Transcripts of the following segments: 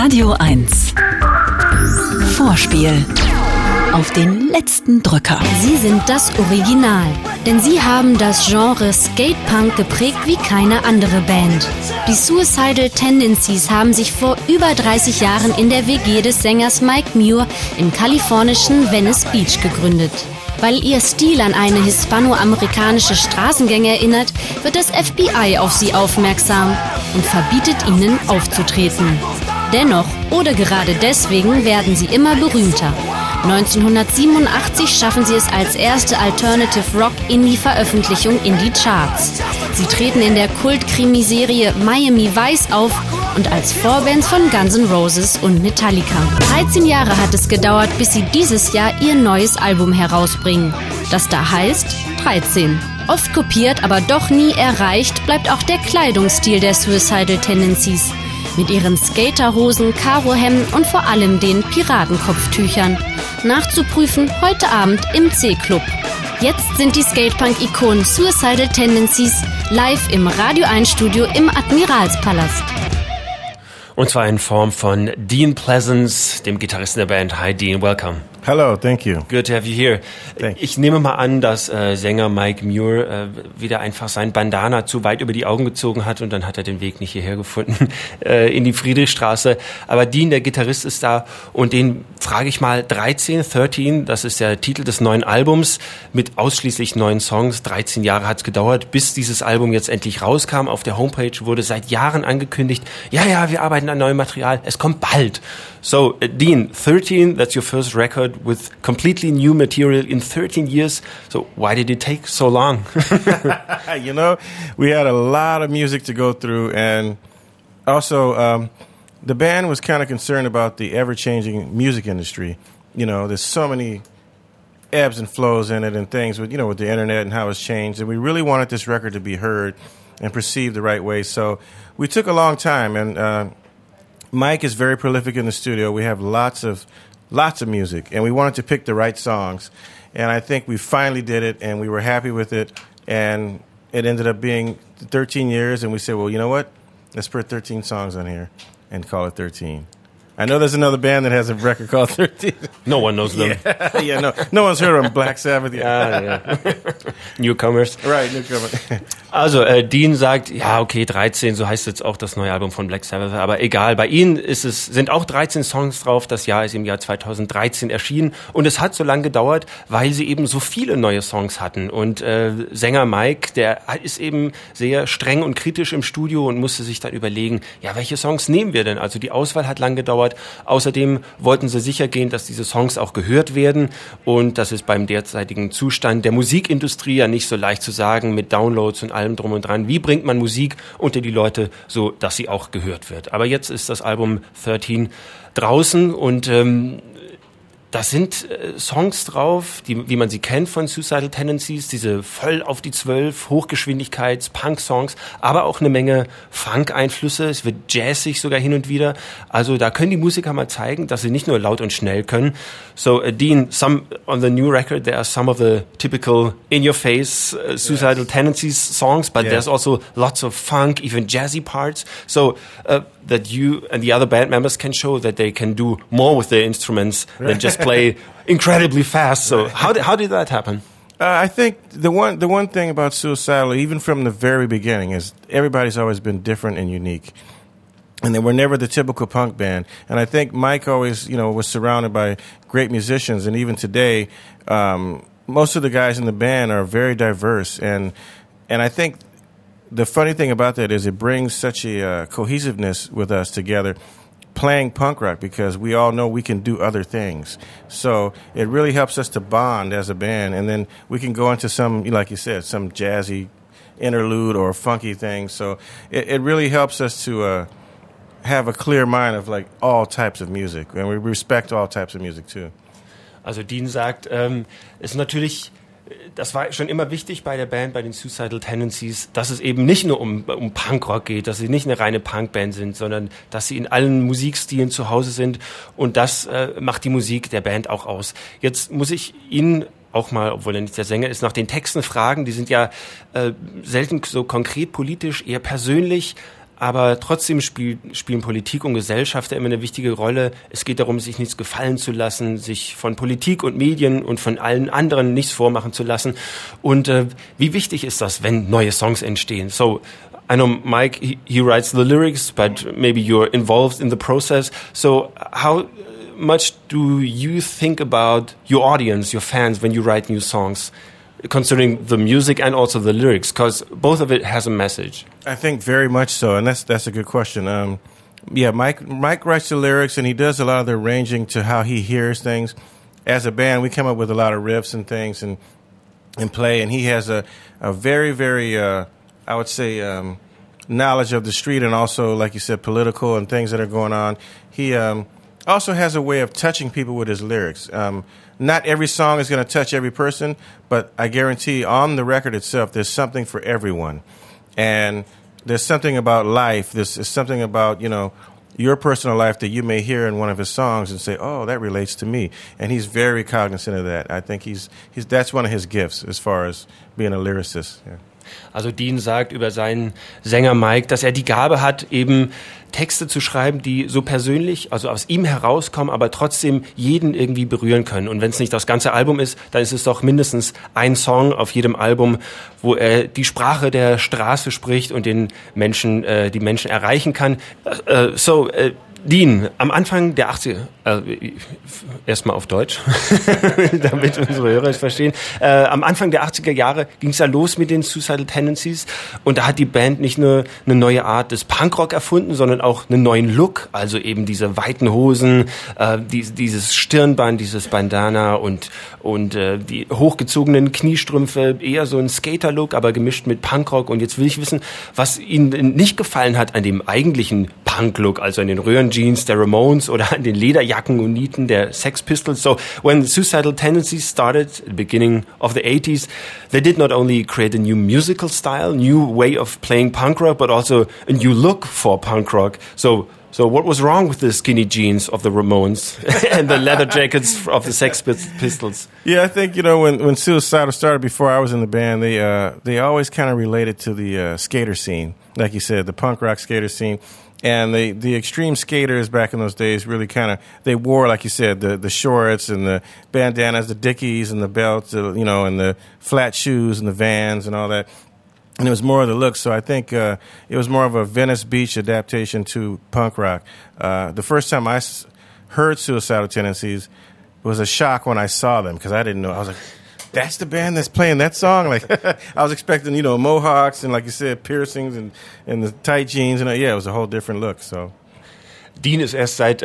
Radio 1. Vorspiel. Auf den letzten Drücker. Sie sind das Original, denn sie haben das Genre Skatepunk geprägt wie keine andere Band. Die Suicidal Tendencies haben sich vor über 30 Jahren in der WG des Sängers Mike Muir im kalifornischen Venice Beach gegründet. Weil ihr Stil an eine hispanoamerikanische Straßengang erinnert, wird das FBI auf sie aufmerksam und verbietet ihnen aufzutreten. Dennoch oder gerade deswegen werden sie immer berühmter. 1987 schaffen sie es als erste Alternative Rock Indie-Veröffentlichung in die Charts. Sie treten in der Kult-Krimiserie Miami Vice auf und als Vorbands von Guns N' Roses und Metallica. 13 Jahre hat es gedauert, bis sie dieses Jahr ihr neues Album herausbringen. Das da heißt 13. Oft kopiert, aber doch nie erreicht, bleibt auch der Kleidungsstil der Suicidal Tendencies. Mit ihren Skaterhosen, Karohemden und vor allem den Piratenkopftüchern. Nachzuprüfen heute Abend im C-Club. Jetzt sind die Skatepunk-Ikonen Suicidal Tendencies live im Radio 1 Studio im Admiralspalast. Und zwar in Form von Dean Pleasance, dem Gitarristen der Band. Hi Dean, welcome. Hello, thank you. Good to have you here. Thanks. Ich nehme mal an, dass Sänger Mike Muir wieder einfach sein Bandana zu weit über die Augen gezogen hat und dann hat er den Weg nicht hierher gefunden, in die Friedrichstraße. Aber Dean, der Gitarrist, ist da und den frage ich mal 13, das ist der Titel des neuen Albums mit ausschließlich 9 Songs. 13 Jahre hat es gedauert, bis dieses Album jetzt endlich rauskam. Auf der Homepage wurde seit Jahren angekündigt, ja, wir arbeiten an neuem Material, es kommt bald. So, Dean, 13, that's your first record with completely new material in 13 years. So, why did it take so long? You know, we had a lot of music to go through, and also the band was kind of concerned about the ever-changing music industry. You know, there's so many ebbs and flows in it and things with, with the internet and how it's changed, and we really wanted this record to be heard and perceived the right way. So we took a long time, and Mike is very prolific in the studio. We have lots of music, and we wanted to pick the right songs. And I think we finally did it, and we were happy with it. And it ended up being 13 years, and we said, well, you know what? Let's put 13 songs on here and call it 13. I know there's another band that has a record called 13. No one knows them. No one's heard of them. Black Sabbath. Yeah. Newcomers. Right, newcomers. Also, Dean sagt, ja, okay, 13, so heißt jetzt auch das neue Album von Black Sabbath, aber egal, bei ihnen sind auch 13 Songs drauf, das Jahr ist im Jahr 2013 erschienen und es hat so lange gedauert, weil sie eben so viele neue Songs hatten und Sänger Mike, der ist eben sehr streng und kritisch im Studio und musste sich dann überlegen, ja, welche Songs nehmen wir denn? Also die Auswahl hat lang gedauert, außerdem wollten sie sicher gehen, dass diese Songs auch gehört werden und das ist beim derzeitigen Zustand der Musikindustrie ja nicht so leicht zu sagen, mit Downloads und allem drum und dran. Wie bringt man Musik unter die Leute, so dass sie auch gehört wird? Aber jetzt ist das Album 13 draußen und da sind Songs drauf, wie man sie kennt von Suicidal Tendencies, diese voll auf die 12 Hochgeschwindigkeits-Punk-Songs, aber auch eine Menge Funk-Einflüsse. Es wird jazzig sogar hin und wieder. Also da können die Musiker mal zeigen, dass sie nicht nur laut und schnell können. So Dean, on the new record there are some of the typical in-your-face Suicidal Tendencies songs, but there's also lots of funk, even jazzy parts. So that you and the other band members can show that they can do more with their instruments than just play incredibly fast. So how did that happen? I think the one thing about Suicidal, even from the very beginning, is everybody's always been different and unique. And they were never the typical punk band. And I think Mike always, was surrounded by great musicians. And even today, most of the guys in the band are very diverse. And I think the funny thing about that is it brings such a cohesiveness with us together playing punk rock because we all know we can do other things. So it really helps us to bond as a band. And then we can go into some, like you said, some jazzy interlude or funky thing. So it really helps us to have a clear mind of like all types of music. And we respect all types of music too. Also Dean sagt, ist natürlich... Das war schon immer wichtig bei der Band, bei den Suicidal Tendencies, dass es eben nicht nur um Punkrock geht, dass sie nicht eine reine Punkband sind, sondern dass sie in allen Musikstilen zu Hause sind und das macht die Musik der Band auch aus. Jetzt muss ich Ihnen auch mal, obwohl er nicht der Sänger ist, nach den Texten fragen. Die sind ja selten so konkret politisch, eher persönlich. aber trotzdem spielen Politik und Gesellschaft immer eine wichtige Rolle. Es geht darum, sich nichts gefallen zu lassen, sich von Politik und Medien und von allen anderen nichts vormachen zu lassen. Und wie wichtig ist das, wenn neue Songs entstehen? So, I know Mike, he writes the lyrics, but maybe you're involved in the process. So how much do you think about your audience, your fans, when you write new songs, considering the music and also the lyrics? Because both of it has a message. I think very much so, and that's a good question. Mike writes the lyrics, and he does a lot of the arranging to how he hears things. As a band, we come up with a lot of riffs and things and play, and he has a very, very, I would say, knowledge of the street and also, like you said, political and things that are going on. He also has a way of touching people with his lyrics. Not every song is going to touch every person, but I guarantee on the record itself, there's something for everyone. And there's something about life. There's something about, your personal life that you may hear in one of his songs and say, oh, that relates to me. And he's very cognizant of that. I think that's one of his gifts as far as being a lyricist. Yeah. Also Dean sagt über seinen Sänger Mike, dass er die Gabe hat, eben Texte zu schreiben, die so persönlich, also aus ihm herauskommen, aber trotzdem jeden irgendwie berühren können. Und wenn es nicht das ganze Album ist, dann ist es doch mindestens ein Song auf jedem Album, wo er die Sprache der Straße spricht und die Menschen erreichen kann. Dean, am Anfang der 80er, erstmal auf Deutsch, damit unsere Hörer es verstehen, am Anfang der 80er Jahre ging es ja los mit den Suicidal Tendencies und da hat die Band nicht nur eine neue Art des Punkrock erfunden, sondern auch einen neuen Look, also eben diese weiten Hosen, dieses Stirnband, dieses Bandana und die hochgezogenen Kniestrümpfe, eher so ein Skater-Look, aber gemischt mit Punkrock. Und jetzt will ich wissen, was Ihnen nicht gefallen hat an dem eigentlichen Punk-Look, also an den Röhrenjeans der Ramones oder an den Lederjacken und Nieten der Sex Pistols. So, when Suicidal Tendencies started at the beginning of the 80s, they did not only create a new musical style, new way of playing punk rock, but also a new look for punk rock. So what was wrong with the skinny jeans of the Ramones and the leather jackets of the Sex Pistols? Yeah, I think, when Suicidal started before I was in the band, they always kind of related to the skater scene. Like you said, the punk rock skater scene. And the extreme skaters back in those days really they wore, like you said, the shorts and the bandanas, the Dickies and the belts, and the flat shoes and the Vans and all that. And it was more of the look. So I think it was more of a Venice Beach adaptation to punk rock. The first time I heard Suicidal Tendencies, it was a shock when I saw them because I didn't know. I was like, that's the band that's playing that song? Like, I was expecting, mohawks and, like you said, piercings and the tight jeans. And it was a whole different look, so. Dean ist erst seit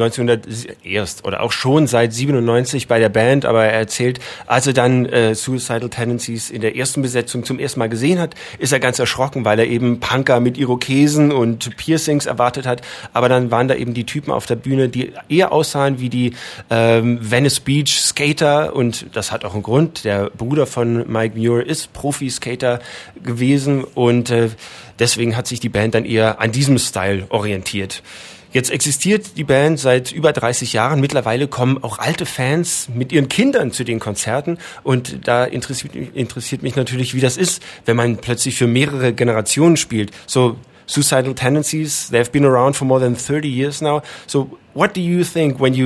auch schon seit 97 bei der Band, aber er erzählt, als er dann Suicidal Tendencies in der ersten Besetzung zum ersten Mal gesehen hat, ist er ganz erschrocken, weil er eben Punker mit Irokesen und Piercings erwartet hat, aber dann waren da eben die Typen auf der Bühne, die eher aussahen wie die Venice Beach Skater und das hat auch einen Grund, der Bruder von Mike Muir ist Profi-Skater gewesen und deswegen hat sich die Band dann eher an diesem Style orientiert. Jetzt existiert die Band seit über 30 Jahren. Mittlerweile kommen auch alte Fans mit ihren Kindern zu den Konzerten. Und da interessiert mich natürlich, wie das ist, wenn man plötzlich für mehrere Generationen spielt. So, Suicidal Tendencies, they've been around for more than 30 years now. So, what do you think what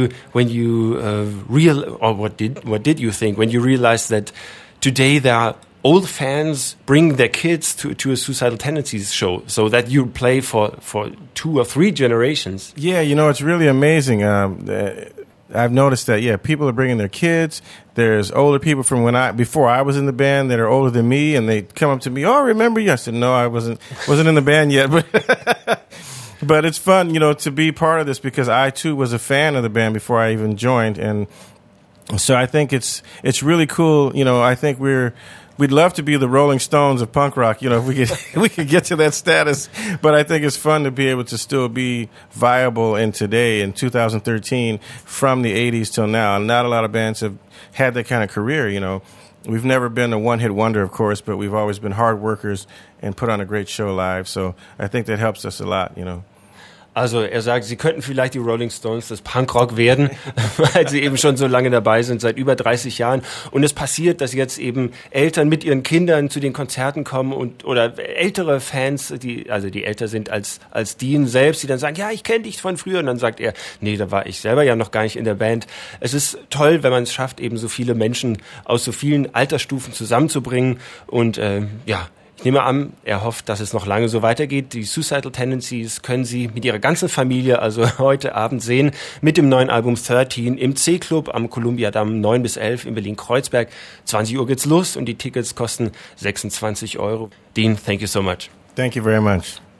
did you think when you realized that today there are old fans bring their kids to a Suicidal Tendencies show so that you play for 2 or 3 generations? Yeah, it's really amazing. I've noticed that, people are bringing their kids. There's older people from before I was in the band that are older than me, and they come up to me, oh, remember you? I said, no, I wasn't in the band yet. But it's fun, to be part of this because I, too, was a fan of the band before I even joined. And so I think it's really cool. I think we'd love to be the Rolling Stones of punk rock, if we could get to that status. But I think it's fun to be able to still be viable in 2013, from the 80s till now. Not a lot of bands have had that kind of career, We've never been a one-hit wonder, of course, but we've always been hard workers and put on a great show live. So I think that helps us a lot, Also er sagt, sie könnten vielleicht die Rolling Stones des Punkrock werden, weil sie eben schon so lange dabei sind, seit über 30 Jahren. Und es passiert, dass jetzt eben Eltern mit ihren Kindern zu den Konzerten kommen oder ältere Fans, die älter sind als Dean selbst, die dann sagen, ja, ich kenne dich von früher. Und dann sagt er, nee, da war ich selber ja noch gar nicht in der Band. Es ist toll, wenn man es schafft, eben so viele Menschen aus so vielen Altersstufen zusammenzubringen. Und ich nehme an, er hofft, dass es noch lange so weitergeht. Die Suicidal Tendencies können Sie mit Ihrer ganzen Familie also heute Abend sehen mit dem neuen Album 13 im C-Club am Columbiadamm 9 bis 11 in Berlin-Kreuzberg. 20 Uhr geht's los und die Tickets kosten 26 €. Dean, thank you so much. Thank you very much.